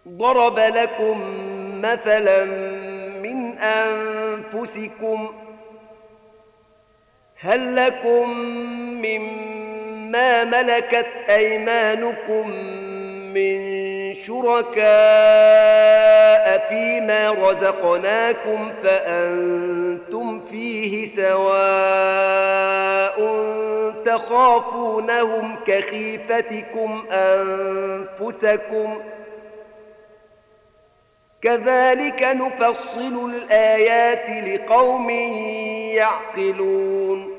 ضرب لكم مثلا من أنفسكم هل لكم مما ملكت أيمانكم من شركاء فيما رزقناكم فأنتم فيه سواء تخافونهم كخيفتكم أنفسكم كذلك نفصل الآيات لقوم يعقلون